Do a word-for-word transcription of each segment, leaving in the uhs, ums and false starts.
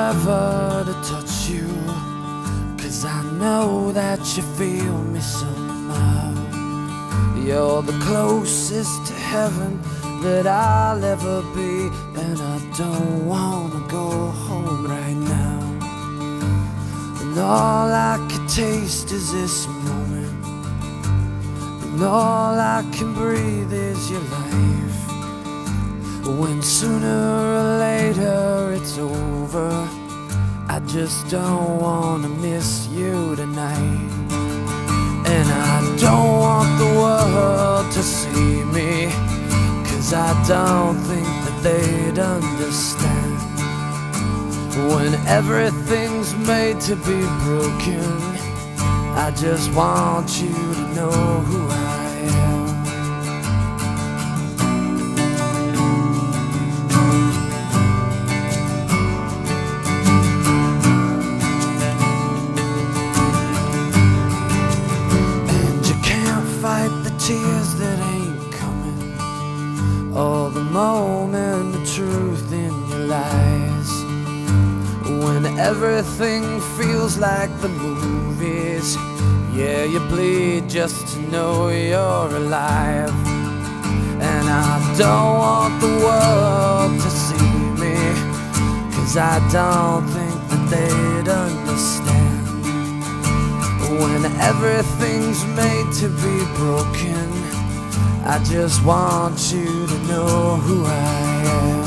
never to touch you, 'cause I know that you feel me somehow. You're the closest to heaven that I'll ever be, and I don't wanna go home right now. And all I can taste is this moment, and all I can breathe is your life. When sooner or later it's over, I just don't wanna miss you tonight. And I don't want the world to see me, 'cause I don't think that they'd understand. When everything's made to be broken, I just want you to know who I am. Tears that ain't coming, or the moment, the truth in your lies. When everything feels like the movies, yeah, you bleed just to know you're alive. And I don't want the world to see me, 'cause I don't think that they'd understand. When everything's made to be broken, I just want you to know who I am.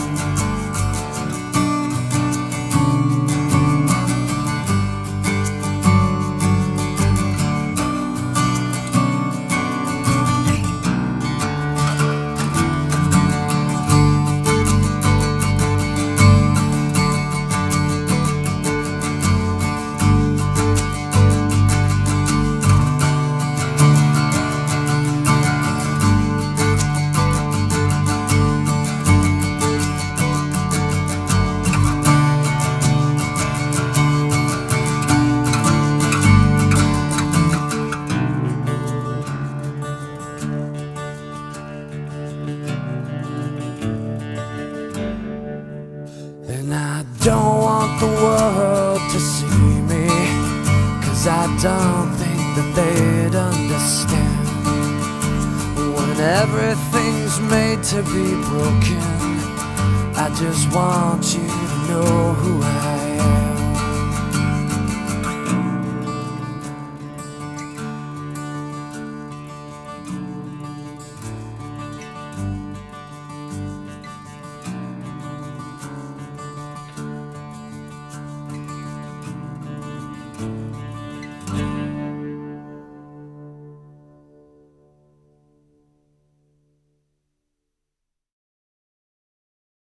And I don't want the world to see me, 'cause I don't think that they'd understand. When everything's made to be broken, I just want you to know who I am.